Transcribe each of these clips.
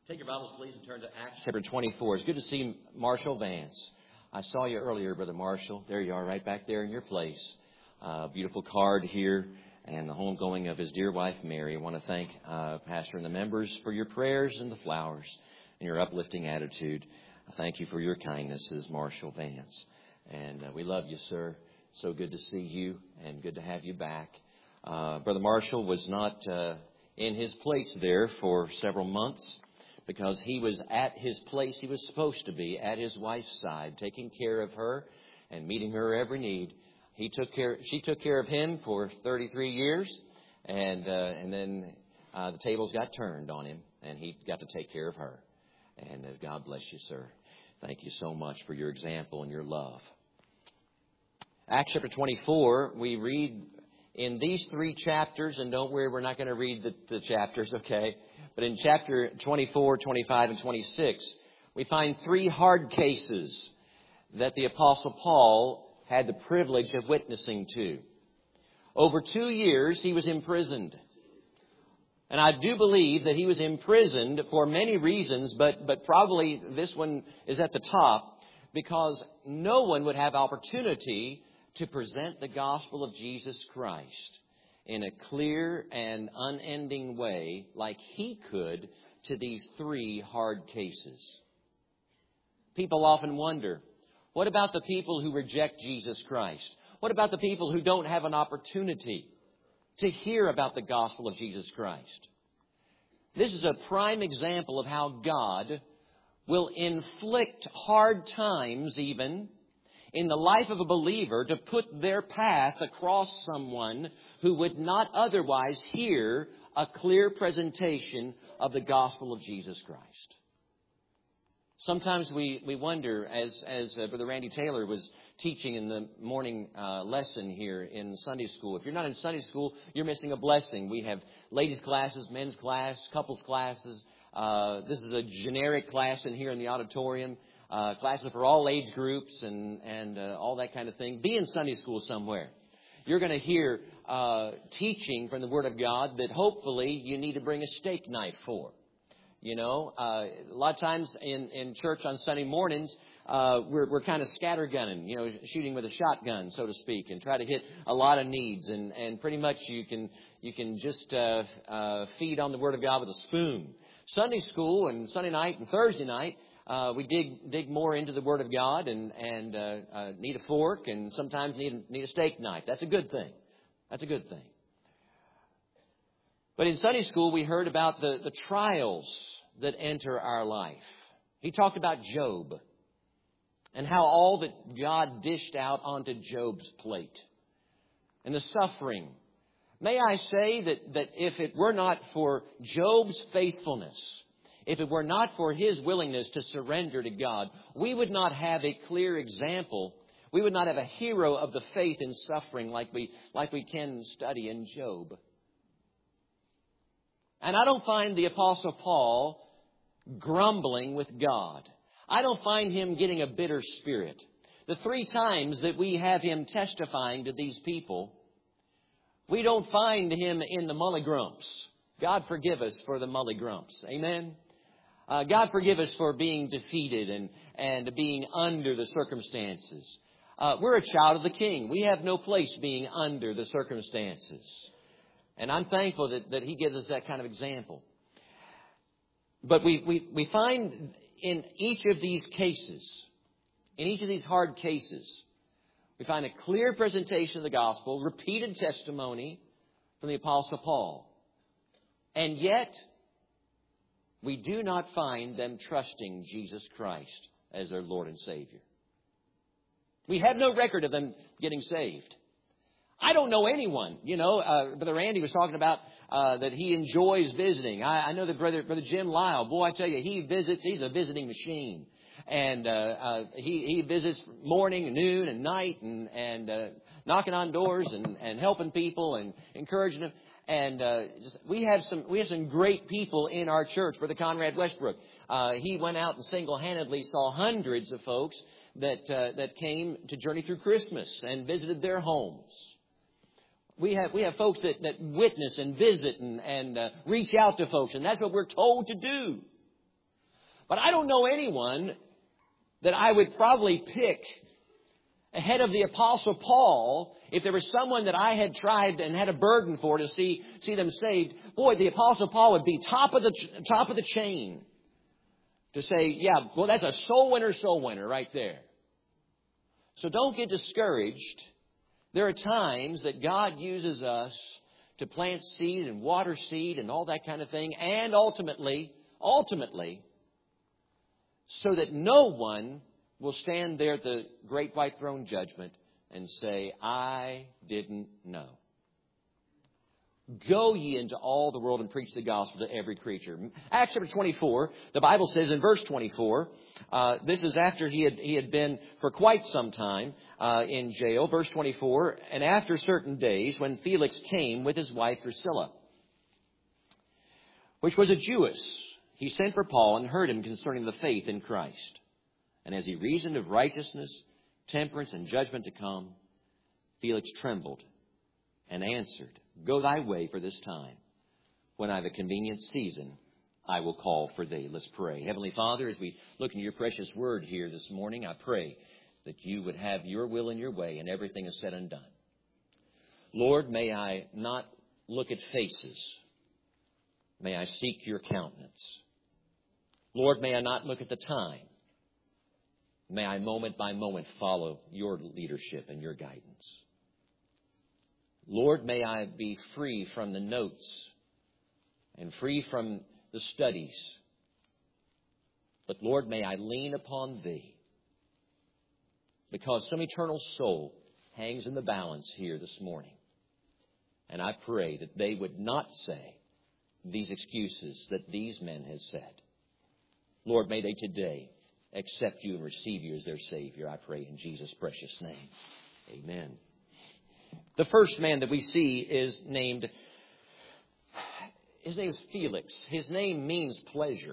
Take your Bibles, please, and turn to Acts chapter 24. It's good to see Marshall Vance. I saw you earlier, Brother Marshall. There you are, right back there in your place. Beautiful card here and the homegoing of his dear wife, Mary. I want to thank Pastor and the members for your prayers and the flowers and your uplifting attitude. Thank you for your kindnesses, Marshall Vance. And we love you, sir. So good to see you and good to have you back. Brother Marshall was not in his place there for several months, because he was at his place he was supposed to be, at his wife's side, taking care of her and meeting her every need. She took care of him for 33 years, and then the tables got turned on him, and he got to take care of her. And God bless you, sir. Thank you so much for your example and your love. Acts chapter 24, we read in these 3 chapters, and don't worry, we're not going to read the chapters, okay? But in chapter 24, 25, and 26, we find 3 hard cases that the Apostle Paul had the privilege of witnessing to. Over 2 years, he was imprisoned. And I do believe that he was imprisoned for many reasons, but probably this one is at the top, because no one would have opportunity to present the gospel of Jesus Christ in a clear and unending way like he could to these 3 hard cases. People often wonder, what about the people who reject Jesus Christ? What about the people who don't have an opportunity to hear about the gospel of Jesus Christ? This is a prime example of how God will inflict hard times even in the life of a believer to put their path across someone who would not otherwise hear a clear presentation of the gospel of Jesus Christ. Sometimes we wonder, as Brother Randy Taylor was teaching in the morning lesson here in Sunday school. If you're not in Sunday school, you're missing a blessing. We have ladies' classes, men's class, couples classes. This is a generic class in here in the auditorium. Classes for all age groups and all that kind of thing. Be in Sunday school somewhere. You're going to hear teaching from the Word of God that hopefully you need to bring a steak knife for. You know, a lot of times in church on Sunday mornings, we're kind of scattergunning, you know, shooting with a shotgun, so to speak, and try to hit a lot of needs. And pretty much you can just feed on the Word of God with a spoon. Sunday school and Sunday night and Thursday night, we dig more into the Word of God and need a fork and sometimes need a steak knife. That's a good thing. That's a good thing. But in Sunday school, we heard about the trials that enter our life. He talked about Job and how all that God dished out onto Job's plate and the suffering. May I say that if it were not for Job's faithfulness, if it were not for his willingness to surrender to God, we would not have a clear example. We would not have a hero of the faith in suffering like we can study in Job. And I don't find the Apostle Paul grumbling with God. I don't find him getting a bitter spirit. The 3 times that we have him testifying to these people, we don't find him in the mully-grumps. God forgive us for the mully-grumps. Amen? God forgive us for being defeated and being under the circumstances. We're a child of the King. We have no place being under the circumstances. And I'm thankful that he gives us that kind of example. But we find in each of these cases, in each of these hard cases, we find a clear presentation of the gospel, repeated testimony from the Apostle Paul. And yet, we do not find them trusting Jesus Christ as their Lord and Savior. We have no record of them getting saved. I don't know anyone. You know, Brother Randy was talking about that he enjoys visiting. I know that Brother Jim Lyle, boy, I tell you, he visits. He's a visiting machine. And he visits morning, noon, and night and knocking on doors and helping people and encouraging them. And we have some great people in our church. Brother Conrad Westbrook, he went out and single-handedly saw hundreds of folks that came to journey through Christmas and visited their homes. We have folks that witness and visit and reach out to folks, and that's what we're told to do. But I don't know anyone that I would probably pick ahead of the Apostle Paul if there was someone that I had tried and had a burden for to see them saved. Boy, the Apostle Paul would be top of the chain to say, yeah, well, that's a soul winner right there. So don't get discouraged. There are times that God uses us to plant seed and water seed and all that kind of thing. And ultimately, so that no one will stand there at the great white throne judgment and say, I didn't know. Go ye into all the world and preach the gospel to every creature. Acts chapter 24, the Bible says in verse 24, this is after he had been for quite some time in jail. Verse 24, and after certain days when Felix came with his wife Drusilla, which was a Jewess, he sent for Paul and heard him concerning the faith in Christ. And as he reasoned of righteousness, temperance, and judgment to come, Felix trembled and answered, Go thy way for this time. When I have a convenient season, I will call for thee. Let's pray. Heavenly Father, as we look into your precious word here this morning, I pray that you would have your will and your way and everything is said and done. Lord, may I not look at faces. May I seek your countenance. Lord, may I not look at the time. May I moment by moment follow your leadership and your guidance. Lord, may I be free from the notes and free from the studies. But Lord, may I lean upon thee, because some eternal soul hangs in the balance here this morning. And I pray that they would not say these excuses that these men have said. Lord, may they today accept you and receive you as their Savior. I pray in Jesus' precious name. Amen. The first man that we see is his name is Felix. His name means pleasure.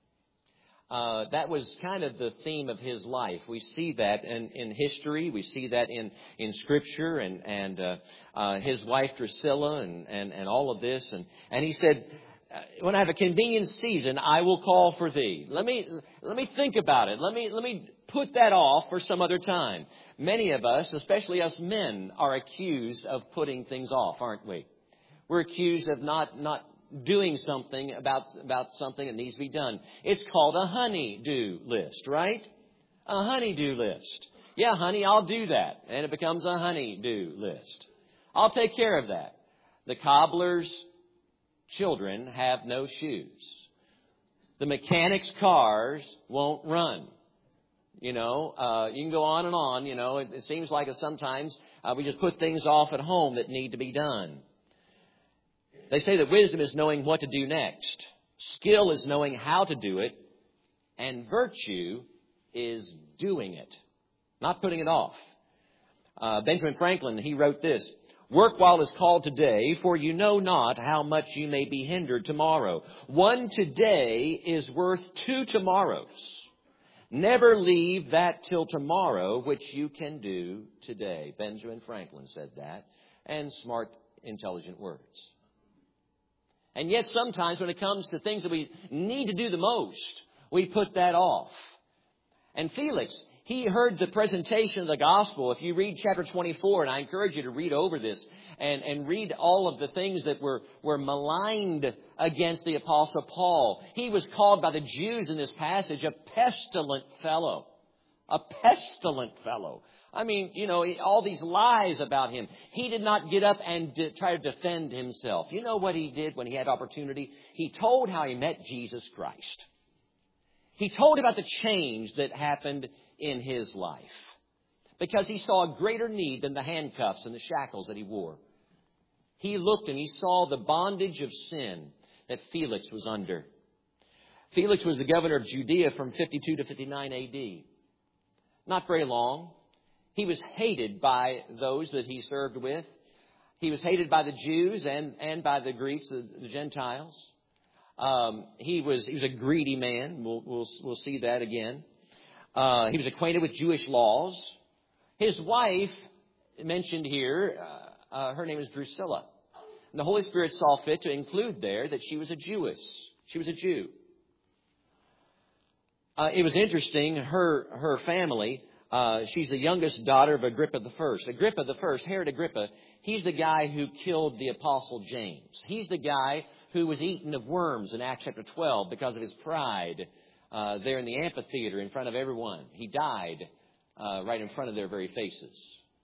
That was kind of the theme of his life. We see that in history. We see that in Scripture and his wife Drusilla and all of this. And he said, when I have a convenient season, I will call for thee. Let me think about it. Let me put that off for some other time. Many of us, especially us men, are accused of putting things off, aren't we? We're accused of not doing something about something that needs to be done. It's called a honey-do list, right? A honey-do list. Yeah, honey, I'll do that. And it becomes a honey-do list. I'll take care of that. The cobbler's children have no shoes. The mechanic's cars won't run. You can go on and on. It seems like sometimes we just put things off at home that need to be done. They say that wisdom is knowing what to do next. Skill is knowing how to do it. And virtue is doing it, not putting it off. Benjamin Franklin, he wrote this: Work while is called today, for you know not how much you may be hindered tomorrow. One today is worth 2 tomorrows. Never leave that till tomorrow, which you can do today. Benjamin Franklin said that. And smart, intelligent words. And yet sometimes when it comes to things that we need to do the most, we put that off. And Felix, he heard the presentation of the gospel. If you read chapter 24, and I encourage you to read over this and read all of the things that were maligned against the Apostle Paul. He was called by the Jews in this passage a pestilent fellow. A pestilent fellow. I mean, all these lies about him. He did not get up and try to defend himself. You know what he did when he had opportunity? He told how he met Jesus Christ. He told about the change that happened in his life, because he saw a greater need than the handcuffs and the shackles that he wore. He looked and he saw the bondage of sin that Felix was under. Felix was the governor of Judea from 52 to 59 AD. Not very long. He was hated by those that he served with. He was hated by the Jews and by the Greeks, the Gentiles. He was a greedy man. We'll see that again. He was acquainted with Jewish laws. His wife, mentioned here, her name is Drusilla. And the Holy Spirit saw fit to include there that she was a Jewess. She was a Jew. It was interesting. Her family. She's the youngest daughter of Agrippa the First. Agrippa the First, Herod Agrippa. He's the guy who killed the Apostle James. He's the guy who was eaten of worms in Acts chapter 12 because of his pride there in the amphitheater in front of everyone. He died right in front of their very faces.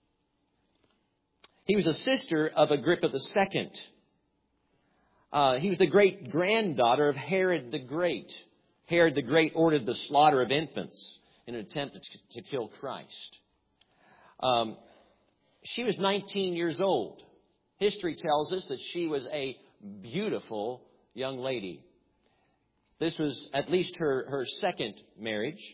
He was a sister of Agrippa the Second. He was the great-granddaughter of Herod the Great. Herod the Great ordered the slaughter of infants in an attempt to kill Christ. She was 19 years old. History tells us that she was a beautiful young lady. This was at least her second marriage.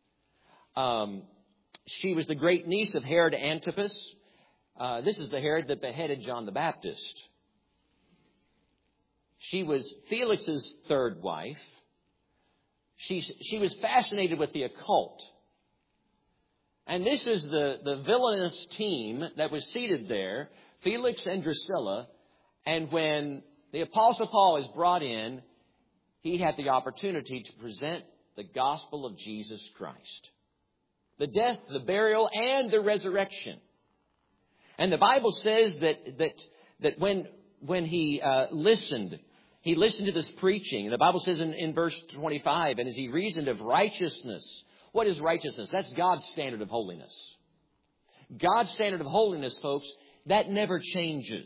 She was the great niece of Herod Antipas. This is the Herod that beheaded John the Baptist. She was Felix's third wife. She was fascinated with the occult. And this is the villainous team that was seated there, Felix and Drusilla. And when the Apostle Paul is brought in, he had the opportunity to present the gospel of Jesus Christ. The death, the burial, and the resurrection. And the Bible says that when he listened to this preaching. And the Bible says in verse 25, and as he reasoned of righteousness. What is righteousness? That's God's standard of holiness. God's standard of holiness, folks, that never changes.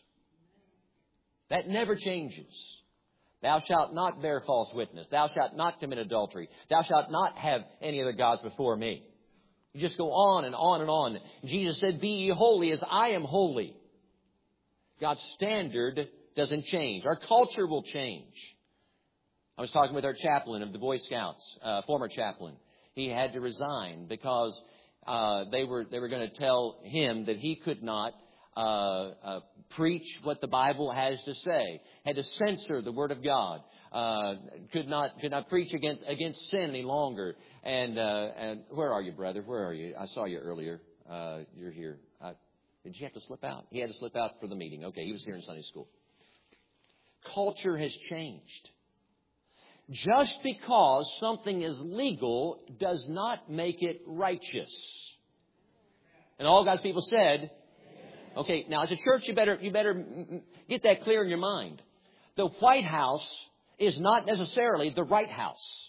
That never changes. Thou shalt not bear false witness. Thou shalt not commit adultery. Thou shalt not have any other gods before me. You just go on and on and on. Jesus said, be ye holy as I am holy. God's standard doesn't change. Our culture will change. I was talking with our chaplain of the Boy Scouts, former chaplain. He had to resign because they were going to tell him that he could not preach what the Bible has to say. Had to censor the Word of God. Could not preach against sin any longer. And where are you, brother? Where are you? I saw you earlier. You're here. Did you have to slip out? He had to slip out for the meeting. Okay, he was here in Sunday school. Culture has changed. Just because something is legal does not make it righteous. And all God's people said, okay, now as a church, you better get that clear in your mind. The White House is not necessarily the right house.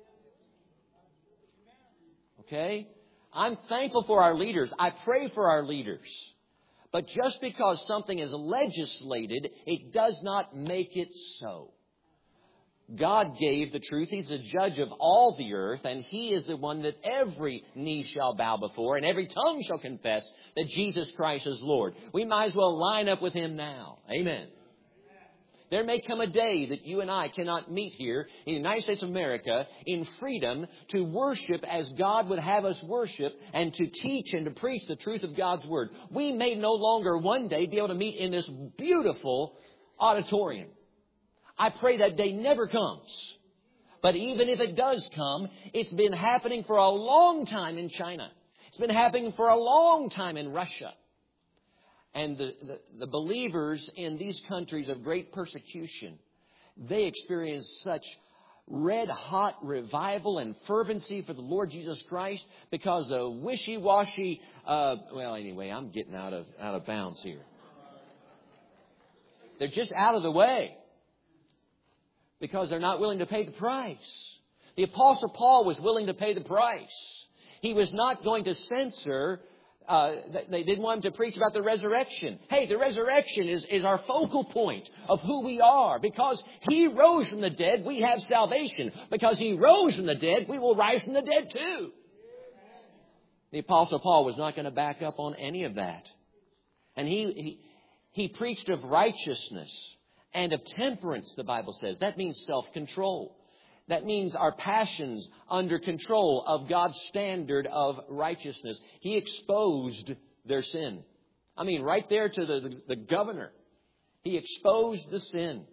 Okay? I'm thankful for our leaders. I pray for our leaders. But just because something is legislated, it does not make it so. God gave the truth. He's the judge of all the earth, and He is the one that every knee shall bow before, and every tongue shall confess that Jesus Christ is Lord. We might as well line up with Him now. Amen. There may come a day that you and I cannot meet here in the United States of America in freedom to worship as God would have us worship and to teach and to preach the truth of God's Word. We may no longer one day be able to meet in this beautiful auditorium. I pray that day never comes. But even if it does come, it's been happening for a long time in China. It's been happening for a long time in Russia. And the believers in these countries of great persecution, they experience such red-hot revival and fervency for the Lord Jesus Christ because the wishy-washy, anyway, I'm getting out of bounds here. They're just out of the way because they're not willing to pay the price. The Apostle Paul was willing to pay the price. He was not going to censor. They didn't want him to preach about the resurrection. Hey, the resurrection is our focal point of who we are. Because He rose from the dead, we have salvation. Because He rose from the dead, we will rise from the dead too. The Apostle Paul was not going to back up on any of that. And he preached of righteousness and of temperance, the Bible says. That means self-control. That means our passions under control of God's standard of righteousness. He exposed their sin. I mean, right there to the governor. He exposed the sin.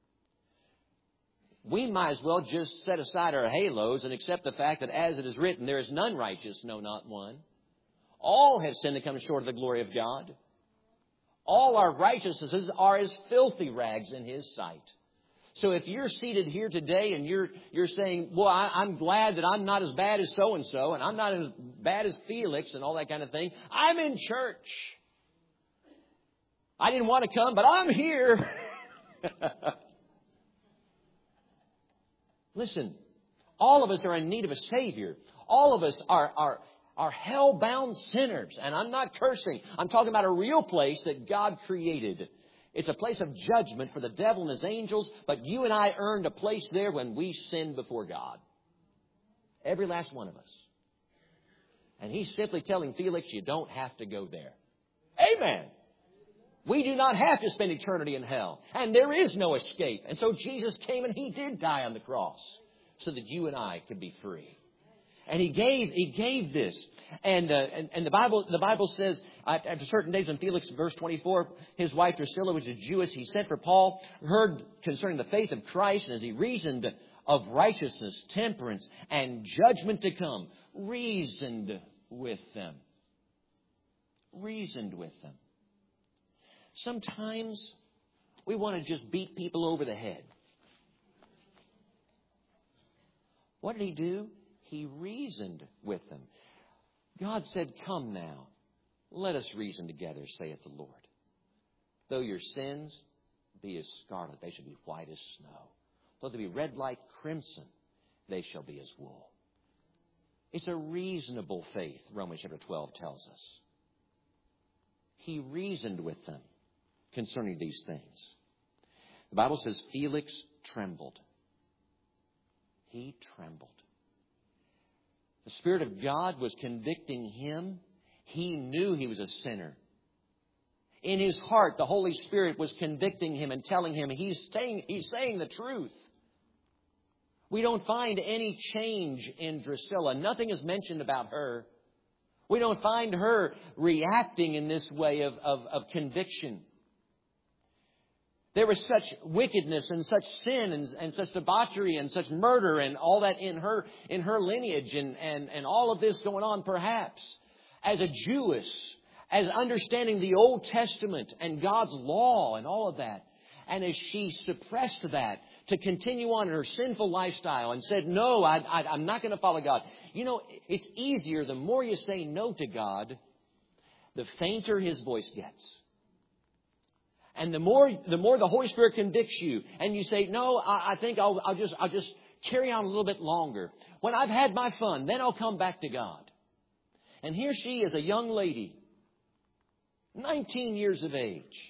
We might as well just set aside our halos and accept the fact that as it is written, there is none righteous, no, not one. All have sinned and come short of the glory of God. All our righteousnesses are as filthy rags in His sight. So if you're seated here today and you're saying, well, I'm glad that I'm not as bad as so-and-so, and I'm not as bad as Felix and all that kind of thing. I'm in church. I didn't want to come, but I'm here. Listen, all of us are in need of a Savior. All of us are hell-bound sinners. And I'm not cursing. I'm talking about a real place that God created. It's a place of judgment for the devil and his angels. But you and I earned a place there when we sinned before God. Every last one of us. And He's simply telling Felix, you don't have to go there. Amen. We do not have to spend eternity in hell. And there is no escape. And so Jesus came and He did die on the cross so that you and I could be free. And He gave this. And the Bible says, after certain days when Felix, verse 24, his wife Drusilla was a Jewess, he sent for Paul, heard concerning the faith of Christ, and as he reasoned of righteousness, temperance, and judgment to come, reasoned with them. Reasoned with them. Sometimes we want to just beat people over the head. What did He do? He reasoned with them. God said, come now, let us reason together, saith the Lord. Though your sins be as scarlet, they shall be white as snow. Though they be red like crimson, they shall be as wool. It's a reasonable faith, Romans chapter 12 tells us. He reasoned with them concerning these things. The Bible says Felix trembled. He trembled. The Spirit of God was convicting him. He knew he was a sinner. In his heart, the Holy Spirit was convicting him and telling him he's saying the truth. We don't find any change in Drusilla. Nothing is mentioned about her. We don't find her reacting in this way of conviction. There was such wickedness and such sin and such debauchery and such murder and all that in her lineage and all of this going on perhaps as a Jewess, as understanding the Old Testament and God's law and all of that. And as she suppressed that to continue on in her sinful lifestyle and said, no, I'm not going to follow God. You know, it's easier the more you say no to God, the fainter His voice gets. And the more the Holy Spirit convicts you, and you say, "No, I think I'll just carry on a little bit longer. When I've had my fun, then I'll come back to God." And here she is, a young lady, 19 years of age.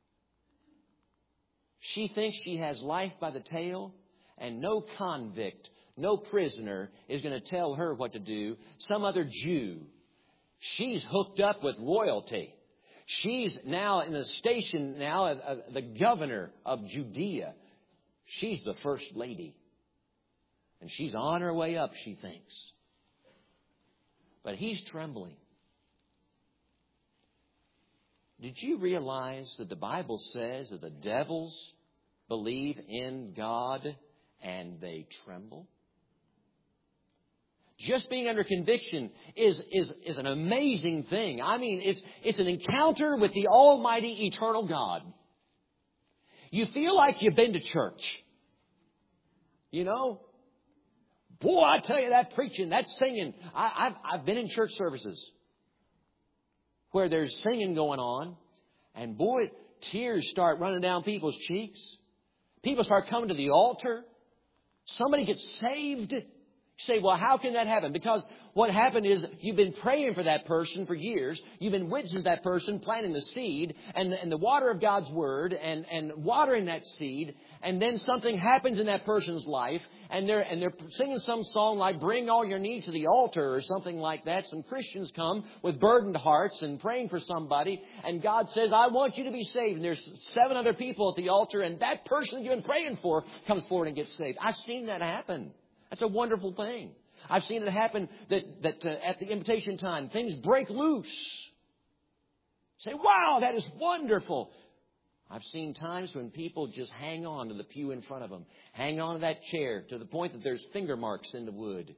She thinks she has life by the tail, and no convict, no prisoner is going to tell her what to do. Some other Jew. She's hooked up with royalty. She's now in the station now, the governor of Judea. She's the first lady. And she's on her way up, she thinks. But he's trembling. Did you realize that the Bible says that the devils believe in God and they tremble? Just being under conviction is an amazing thing. I mean, it's an encounter with the Almighty Eternal God. You feel like you've been to church. You know? Boy, I tell you, that preaching, that singing. I've been in church services where there's singing going on. And boy, tears start running down people's cheeks. People start coming to the altar. Somebody gets saved. You say, well, how can that happen? Because what happened is you've been praying for that person for years. You've been witnessing that person, planting the seed and the water of God's Word and watering that seed. And then something happens in that person's life and they're singing some song like Bring All Your Needs to the Altar or something like that. Some Christians come with burdened hearts and praying for somebody. And God says, I want you to be saved. And there's 7 other people at the altar. And that person you've been praying for comes forward and gets saved. I've seen that happen. That's a wonderful thing. I've seen it happen that at the invitation time, things break loose. Say, wow, that is wonderful. I've seen times when people just hang on to the pew in front of them, hang on to that chair to the point that there's finger marks in the wood.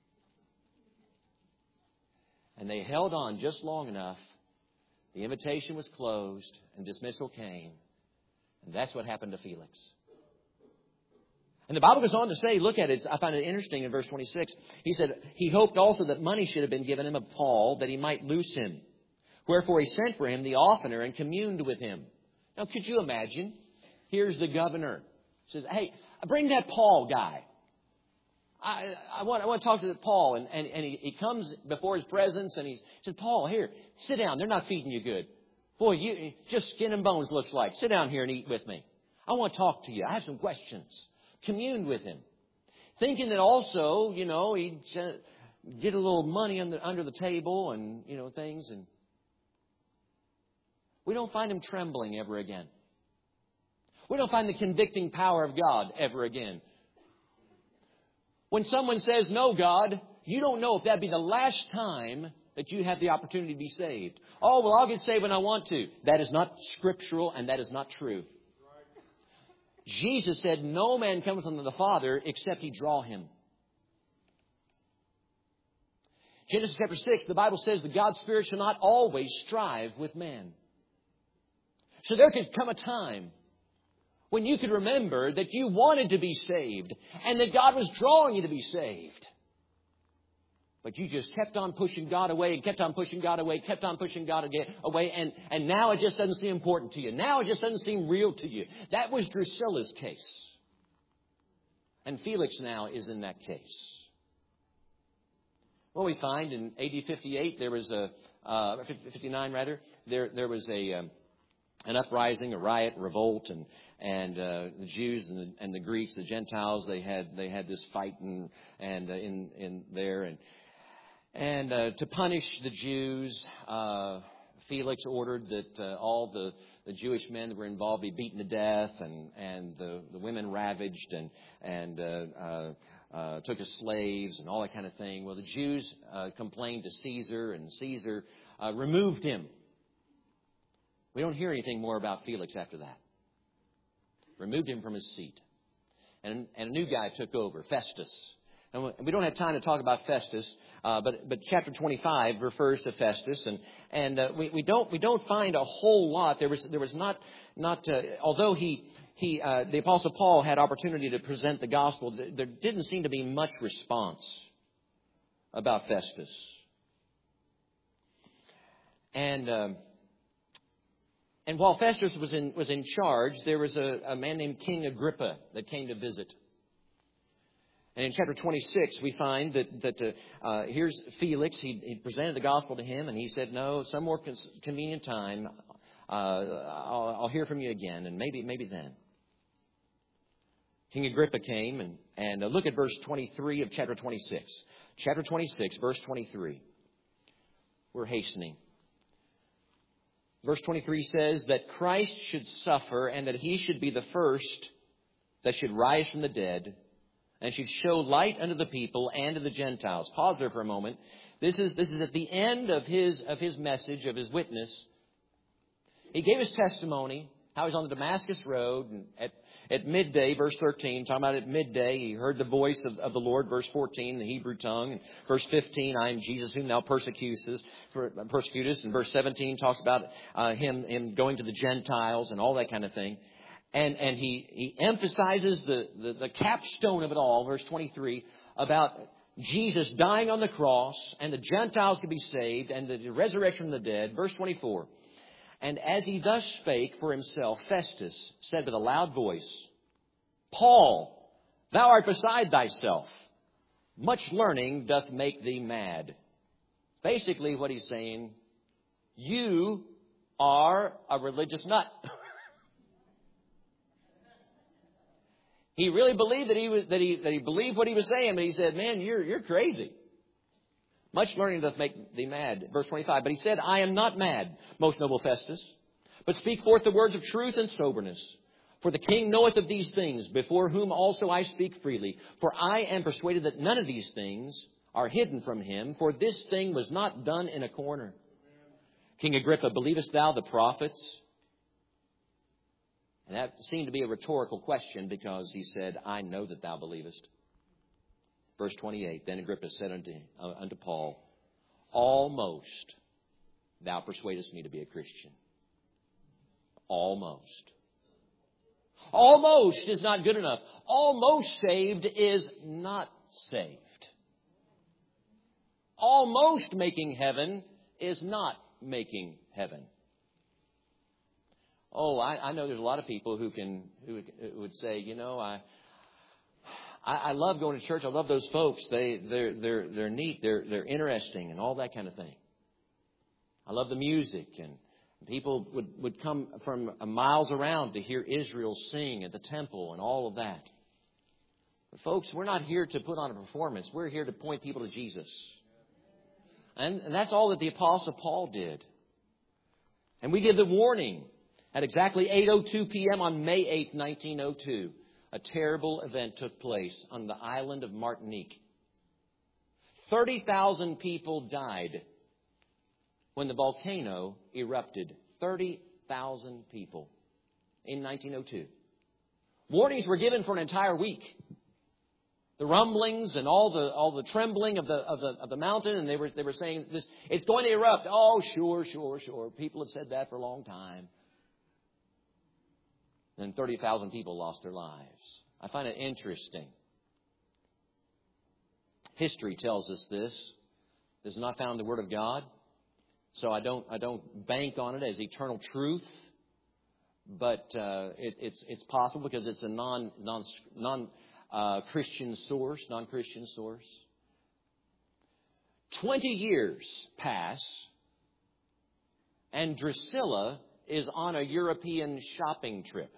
And they held on just long enough. The invitation was closed and dismissal came. And that's what happened to Felix. And the Bible goes on to say, look at it, I find it interesting in verse 26. He said, he hoped also that money should have been given him of Paul, that he might loose him. Wherefore he sent for him the oftener and communed with him. Now, could you imagine? Here's the governor. Says, hey, bring that Paul guy. I want to talk to Paul. And he comes before his presence and he said, Paul, here, sit down. They're not feeding you good. Boy, you just skin and bones looks like. Sit down here and eat with me. I want to talk to you. I have some questions. Communed with him. Thinking that also, he'd get a little money under the table and, things. And we don't find him trembling ever again. We don't find the convicting power of God ever again. When someone says, no, God, you don't know if that'd be the last time that you have the opportunity to be saved. Oh, well, I'll get saved when I want to. That is not scriptural and that is not true. Jesus said, no man cometh unto the Father except he draw him. Genesis chapter 6, the Bible says that God's Spirit shall not always strive with man. So there could come a time when you could remember that you wanted to be saved and that God was drawing you to be saved. But you just kept on pushing God away and kept on pushing God away, kept on pushing God away. And now it just doesn't seem important to you. Now it just doesn't seem real to you. That was Drusilla's case. And Felix now is in that case. Well, we find in AD 58, there was 59 rather, there was an uprising, a riot, revolt, and the Jews and the Greeks, the Gentiles, they had this fight in there. And to punish the Jews, Felix ordered that all the Jewish men that were involved be beaten to death, and the women ravaged, and took as slaves and all that kind of thing. Well, the Jews complained to Caesar, and Caesar removed him. We don't hear anything more about Felix after that. Removed him from his seat. And a new guy took over, Festus. And we don't have time to talk about Festus, but chapter 25 refers to Festus, and we don't find a whole lot. There was not although the Apostle Paul had opportunity to present the gospel, there didn't seem to be much response about Festus. And while Festus was in charge, there was a man named King Agrippa that came to visit. And in chapter 26, we find that here's Felix. He presented the gospel to him, and he said, no, some more convenient time, I'll hear from you again, and maybe then. King Agrippa came, and look at verse 23 of chapter 26. Chapter 26, verse 23. We're hastening. Verse 23 says that Christ should suffer, and that he should be the first that should rise from the dead, and should show light unto the people and to the Gentiles. Pause there for a moment. This is at the end of his message, of his witness. He gave his testimony, how he's on the Damascus Road, and at midday, verse 13, talking about at midday, he heard the voice of the Lord, verse 14, the Hebrew tongue. And verse 15, I am Jesus whom thou persecutest. And verse 17 talks about him going to the Gentiles and all that kind of thing. And he emphasizes the capstone of it all, verse 23, about Jesus dying on the cross and the Gentiles could be saved and the resurrection from the dead. Verse 24, and as he thus spake for himself, Festus said with a loud voice, Paul, thou art beside thyself. Much learning doth make thee mad. Basically what he's saying, you are a religious nut. He really believed that he believed what he was saying, but he said, man, you're crazy. Much learning doth make thee mad. Verse 25, but he said, I am not mad, most noble Festus, but speak forth the words of truth and soberness. For the king knoweth of these things, before whom also I speak freely. For I am persuaded that none of these things are hidden from him, for this thing was not done in a corner. King Agrippa, believest thou the prophets? And that seemed to be a rhetorical question, because he said, I know that thou believest. Verse 28, then Agrippa said unto Paul, almost thou persuadest me to be a Christian. Almost. Almost is not good enough. Almost saved is not saved. Almost making heaven is not making heaven. Oh, I know there's a lot of people who would say, you know, I love going to church. I love those folks. They're neat. They're interesting and all that kind of thing. I love the music, and people would come from miles around to hear Israel sing at the temple and all of that. But folks, we're not here to put on a performance. We're here to point people to Jesus. And that's all that the Apostle Paul did. And we give the warning at exactly 8:02 p.m. on May 8th, 1902. A terrible event took place on the island of Martinique. 30,000 people died when the volcano erupted. 30,000 people in 1902. Warnings were given for an entire week. The rumblings and all the trembling of the mountain, and they were saying this, it's going to erupt. Oh, sure. People have said that for a long time. Then 30,000 people lost their lives. I find it interesting. History tells us this. This is not found in the Word of God. So I don't bank on it as eternal truth. But it's possible because it's a non-Christian source. 20 years pass, and Drusilla is on a European shopping trip.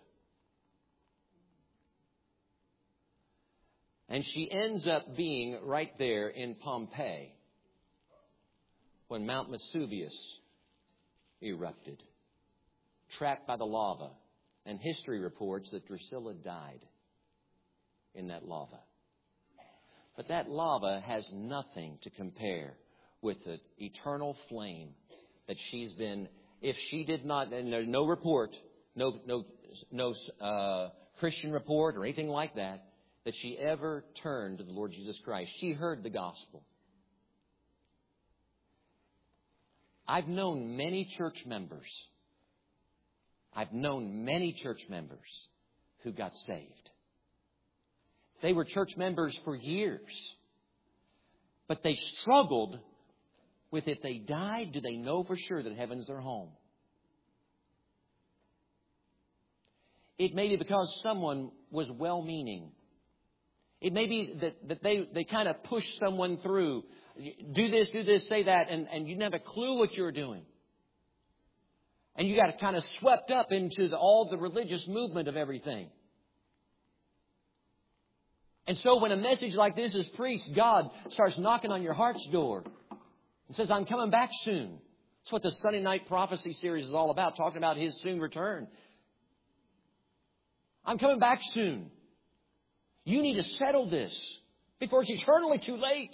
And she ends up being right there in Pompeii when Mount Vesuvius erupted, trapped by the lava. And history reports that Drusilla died in that lava. But that lava has nothing to compare with the eternal flame that she's been. If she did not, and there's no report, no Christian report or anything like that she ever turned to the Lord Jesus Christ. She heard the gospel. I've known many church members who got saved. They were church members for years, but they struggled with, if they died, do they know for sure that heaven's their home? It may be because someone was well-meaning. It may be that they kind of push someone through. Do this, say that, and you didn't have a clue what you were doing. And you got kind of swept up into all the religious movement of everything. And so when a message like this is preached, God starts knocking on your heart's door and says, I'm coming back soon. That's what the Sunday Night Prophecy series is all about, talking about His soon return. I'm coming back soon. You need to settle this before it's eternally too late.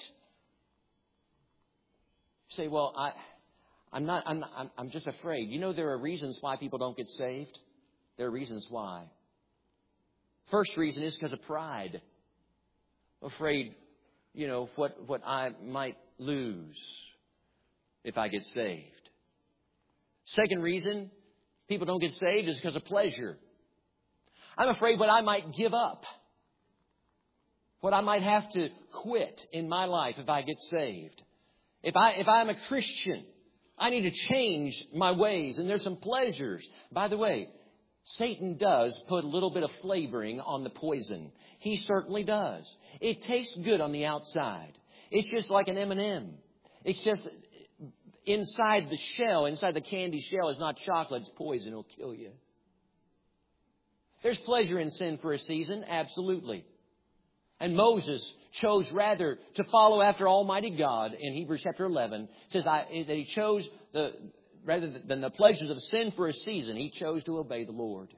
You say, well, I'm just afraid. You know, there are reasons why people don't get saved. There are reasons why. First reason is because of pride. Afraid, you know, what I might lose if I get saved. Second reason people don't get saved is because of pleasure. I'm afraid what I might give up, what I might have to quit in my life if I get saved. If I'm a Christian, I need to change my ways. And there's some pleasures. By the way, Satan does put a little bit of flavoring on the poison. He certainly does. It tastes good on the outside. It's just like an M&M. It's just inside the shell, inside the candy shell is not chocolate. It's poison. It'll kill you. There's pleasure in sin for a season. Absolutely. And Moses chose rather to follow after Almighty God in Hebrews chapter 11. It says that he chose, rather than the pleasures of sin for a season, he chose to obey the Lord.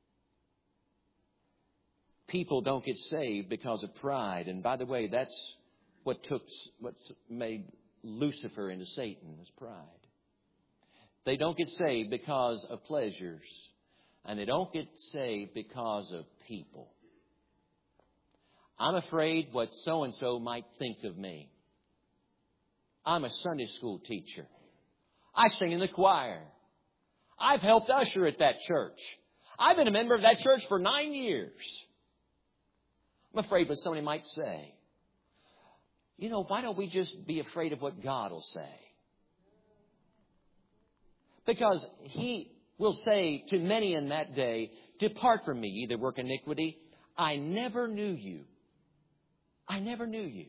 People don't get saved because of pride. And by the way, that's what made Lucifer into Satan, was pride. They don't get saved because of pleasures. And they don't get saved because of people. I'm afraid what so-and-so might think of me. I'm a Sunday school teacher. I sing in the choir. I've helped usher at that church. I've been a member of that church for 9 years. I'm afraid what somebody might say. You know, why don't we just be afraid of what God will say? Because He will say to many in that day, depart from me, ye that work iniquity. I never knew you. I never knew you.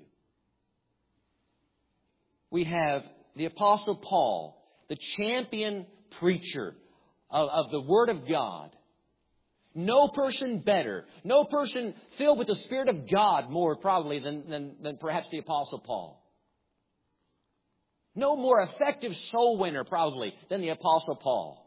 We have the Apostle Paul, the champion preacher of the Word of God. No person better, no person filled with the Spirit of God more probably than perhaps the Apostle Paul. No more effective soul winner probably than the Apostle Paul.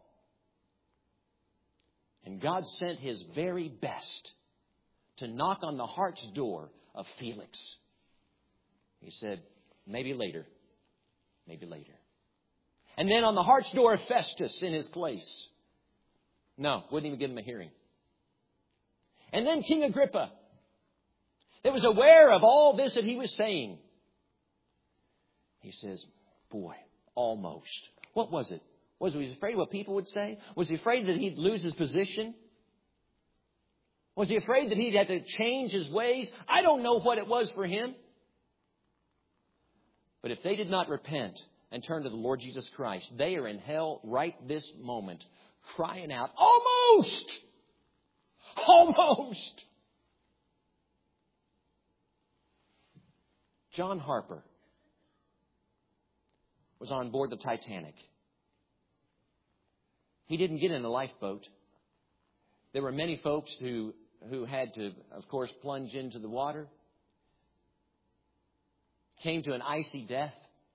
And God sent His very best to knock on the heart's door of Felix. He said, maybe later. Maybe later. And then on the heart's door of Festus in his place. No, wouldn't even give him a hearing. And then King Agrippa, that was aware of all this that he was saying. He says, boy, almost. What was it? Was he afraid of what people would say? Was he afraid that he'd lose his position? Was he afraid that he'd have to change his ways? I don't know what it was for him. But if they did not repent and turn to the Lord Jesus Christ, they are in hell right this moment, crying out, almost! Almost! John Harper was on board the Titanic. He didn't get in a lifeboat. There were many folks who had to, of course, plunge into the water. Came to an icy death.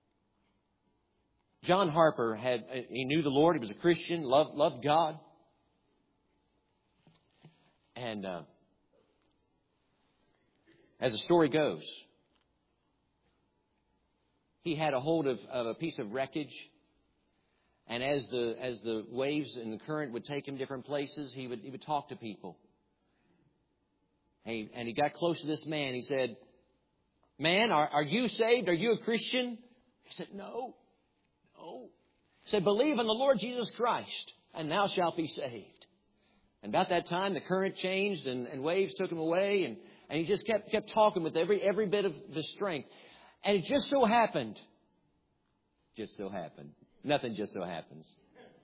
John Harper he knew the Lord. He was a Christian, loved God. And as the story goes, he had a hold of a piece of wreckage. And as the waves and the current would take him different places, he would talk to people. And he got close to this man. He said, man, are you saved? Are you a Christian? He said, no. He said, believe in the Lord Jesus Christ, and thou shalt be saved. And about that time, the current changed, and waves took him away, and he just kept talking with every bit of the strength. And it just so happened, nothing just so happens,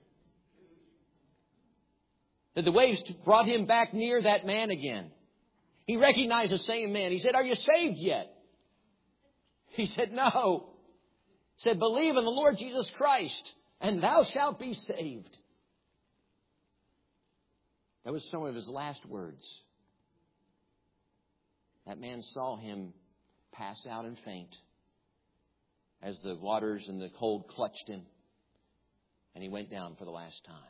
that the waves brought him back near that man again. He recognized the same man. He said, are you saved yet? He said, no. He said, believe in the Lord Jesus Christ, and thou shalt be saved. That was some of his last words. That man saw him pass out and faint as the waters and the cold clutched him, and he went down for the last time.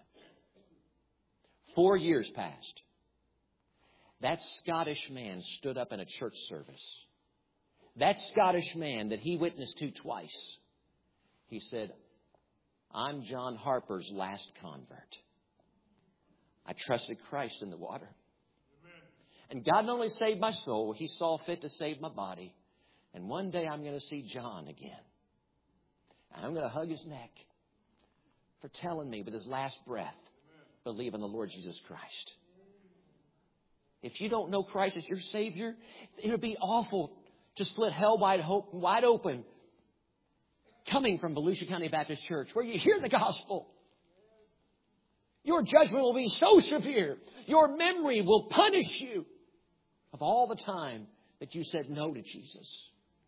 4 years passed. That Scottish man stood up in a church service. That Scottish man that he witnessed to twice, he said, I'm John Harper's last convert. I trusted Christ in the water. And God not only saved my soul, He saw fit to save my body. And one day I'm going to see John again. And I'm going to hug his neck for telling me with his last breath, believe in the Lord Jesus Christ. If you don't know Christ as your Savior, it would be awful to split hell wide open coming from Volusia County Baptist Church, where you hear the gospel. Your judgment will be so severe. Your memory will punish you of all the time that you said no to Jesus.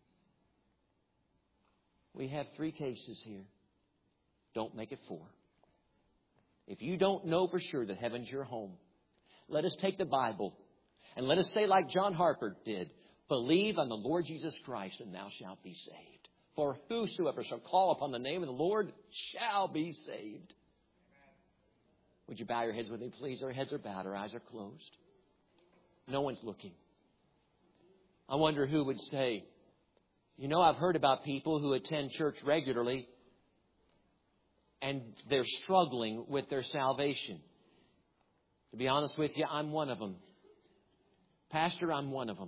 We have 3 cases here. Don't make it 4. If you don't know for sure that heaven's your home, let us take the Bible and let us say like John Harper did, believe on the Lord Jesus Christ and thou shalt be saved. For whosoever shall call upon the name of the Lord shall be saved. Would you bow your heads with me, please? Our heads are bowed. Our eyes are closed. No one's looking. I wonder who would say, you know, I've heard about people who attend church regularly and they're struggling with their salvation. To be honest with you, I'm one of them. Pastor, I'm one of them.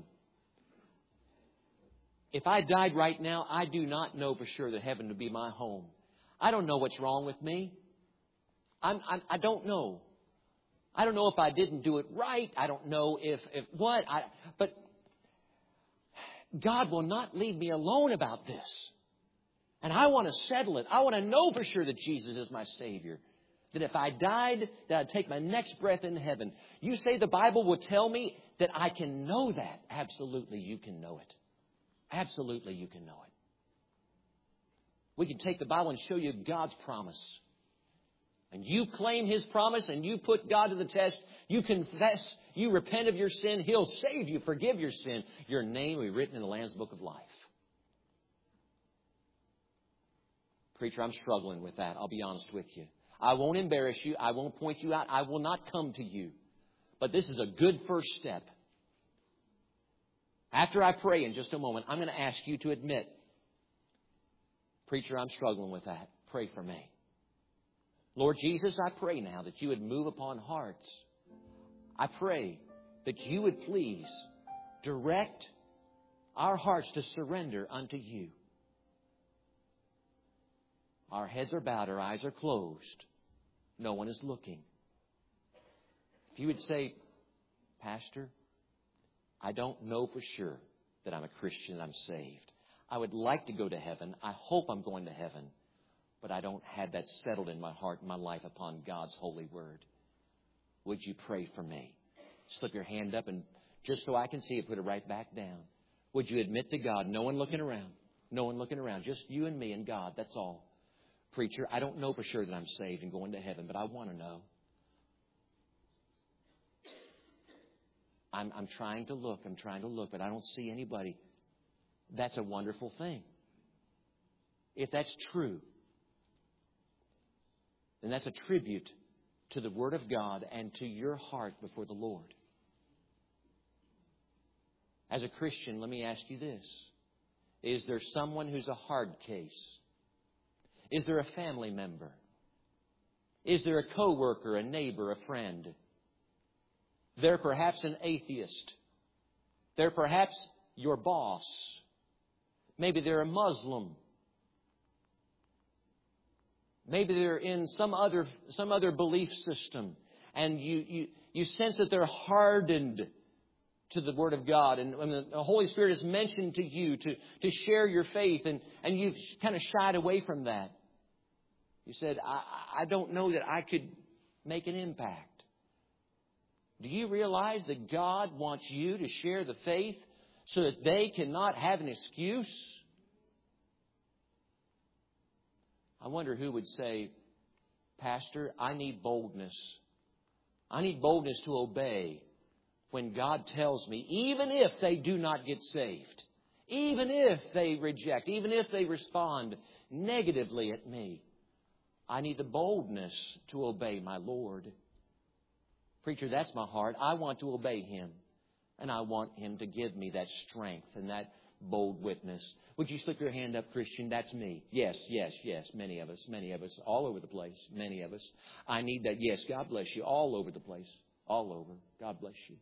If I died right now, I do not know for sure that heaven would be my home. I don't know what's wrong with me. I don't know. I don't know if I didn't do it right. I don't know if what. But God will not leave me alone about this. And I want to settle it. I want to know for sure that Jesus is my Savior. That if I died, that I'd take my next breath in heaven. You say the Bible will tell me that I can know that. Absolutely, you can know it. Absolutely, you can know it. We can take the Bible and show you God's promise. And you claim His promise and you put God to the test. You confess, you repent of your sin. He'll save you, forgive your sin. Your name will be written in the Lamb's Book of Life. Preacher, I'm struggling with that. I'll be honest with you. I won't embarrass you. I won't point you out. I will not come to you. But this is a good first step. After I pray in just a moment, I'm going to ask you to admit, preacher, I'm struggling with that. Pray for me. Lord Jesus, I pray now that you would move upon hearts. I pray that you would please direct our hearts to surrender unto you. Our heads are bowed, our eyes are closed. No one is looking. If you would say, Pastor, I don't know for sure that I'm a Christian and I'm saved. I would like to go to heaven. I hope I'm going to heaven. But I don't have that settled in my heart and my life upon God's holy word. Would you pray for me? Slip your hand up and just so I can see it, put it right back down. Would you admit to God, no one looking around, no one looking around, just you and me and God, that's all. Preacher, I don't know for sure that I'm saved and going to heaven, but I want to know. I'm trying to look, but I don't see anybody. That's a wonderful thing. If that's true, then that's a tribute to the Word of God and to your heart before the Lord. As a Christian, let me ask you this. Is there someone who's a hard case? Is there a family member? Is there a coworker, a neighbor, a friend? They're perhaps an atheist. They're perhaps your boss. Maybe they're a Muslim. Maybe they're in some other belief system. And you sense that they're hardened to the Word of God. And when the Holy Spirit has mentioned to you to share your faith and you've kind of shied away from that. You said, I don't know that I could make an impact. Do you realize that God wants you to share the faith so that they cannot have an excuse? I wonder who would say, Pastor, I need boldness. I need boldness to obey when God tells me, even if they do not get saved, even if they reject, even if they respond negatively at me, I need the boldness to obey my Lord. Preacher, that's my heart. I want to obey Him. And I want Him to give me that strength and that bold witness. Would you slip your hand up, Christian? That's me. Yes, yes, yes. Many of us, all over the place. Many of us. I need that. Yes, God bless you. All over the place. All over. God bless you.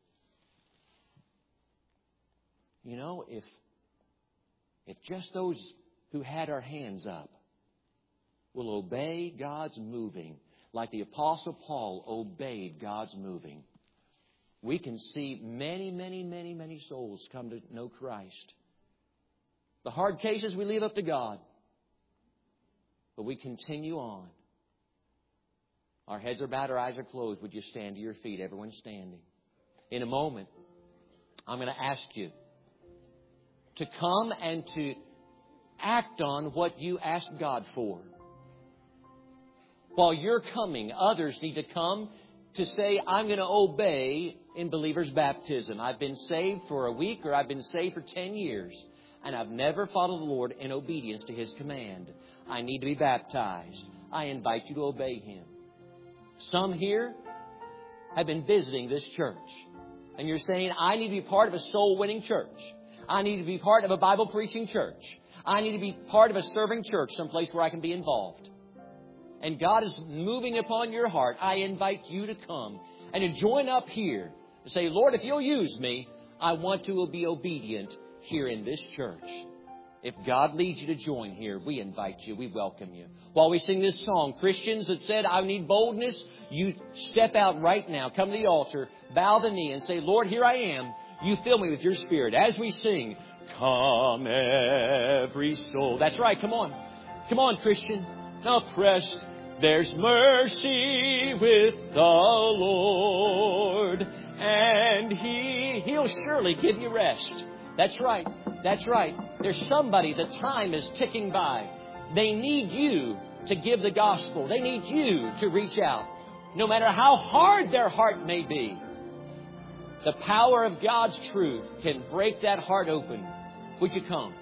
You know, if just those who had our hands up will obey God's moving, like the Apostle Paul obeyed God's moving, we can see many, many, many, many souls come to know Christ. The hard cases we leave up to God. But we continue on. Our heads are bowed, our eyes are closed. Would you stand to your feet? Everyone standing. In a moment, I'm going to ask you to come and to act on what you asked God for. While you're coming, others need to come to say, I'm going to obey in believer's baptism. I've been saved for a week or I've been saved for 10 years and I've never followed the Lord in obedience to His command. I need to be baptized. I invite you to obey Him. Some here have been visiting this church and you're saying, I need to be part of a soul-winning church. I need to be part of a Bible-preaching church. I need to be part of a serving church, someplace where I can be involved. And God is moving upon your heart. I invite you to come and to join up here and say, Lord, if you'll use me, I want to be obedient here in this church. If God leads you to join here, we invite you. We welcome you. While we sing this song, Christians that said, I need boldness, you step out right now. Come to the altar, bow the knee and say, Lord, here I am. You fill me with your Spirit. As we sing, come every soul. That's right. Come on. Come on, Christian. Oppressed. There's mercy with the Lord. And He'll surely give you rest. That's right. That's right. There's somebody, the time is ticking by. They need you to give the gospel. They need you to reach out. No matter how hard their heart may be, the power of God's truth can break that heart open. Would you come?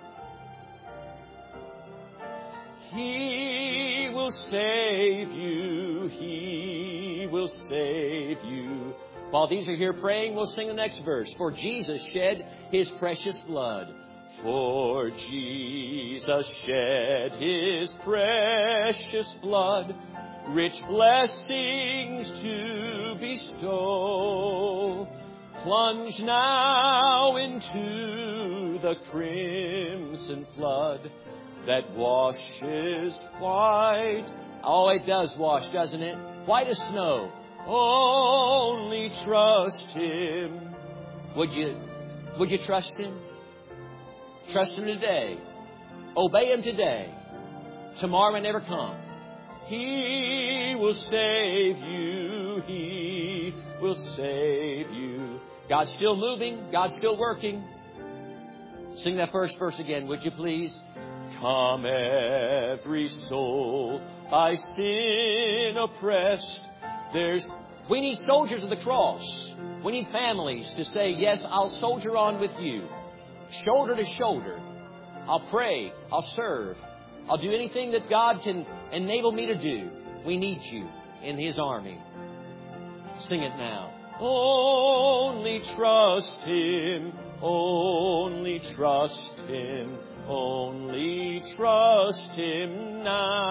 He will save you. He will save you. While these are here praying, we'll sing the next verse. For Jesus shed His precious blood. For Jesus shed His precious blood, rich blessings to bestow. Plunge now into the crimson flood that washes white. Oh, it does wash, doesn't it? White as snow. Only trust Him. Would you trust Him? Trust Him today. Obey Him today. Tomorrow may never come. He will save you. He will save you. God's still moving. God's still working. Sing that first verse again, would you please? Come every soul by sin oppressed. We need soldiers of the cross. We need families to say, yes, I'll soldier on with you. Shoulder to shoulder. I'll pray. I'll serve. I'll do anything that God can enable me to do. We need you in His army. Sing it now. Only trust Him. Only trust Him. Only trust Him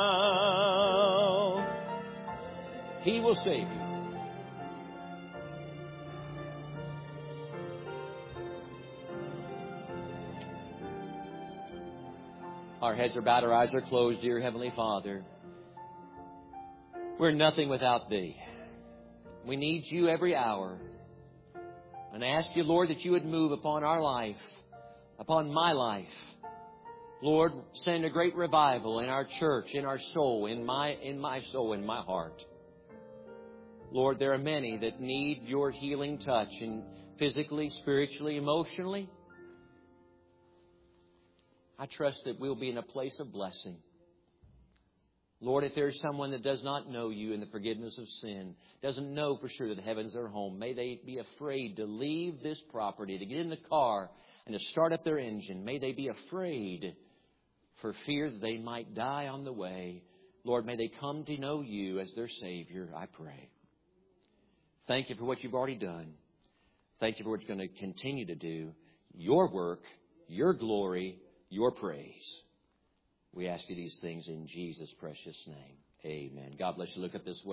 now. He will save you. Our heads are bowed, our eyes are closed, dear Heavenly Father. We're nothing without Thee. We need You every hour. And I ask You, Lord, that You would move upon our life, upon my life. Lord, send a great revival in our church, in our soul, in my soul, in my heart. Lord, there are many that need Your healing touch, and physically, spiritually, emotionally. I trust that we'll be in a place of blessing. Lord, if there's someone that does not know You in the forgiveness of sin, doesn't know for sure that heaven's their home, may they be afraid to leave this property, to get in the car and to start up their engine. May they be afraid for fear that they might die on the way. Lord, may they come to know You as their Savior, I pray. Thank You for what You've already done. Thank You for what You're going to continue to do. Your work, Your glory, Your praise. We ask You these things in Jesus' precious name. Amen. God bless you. Look up this way.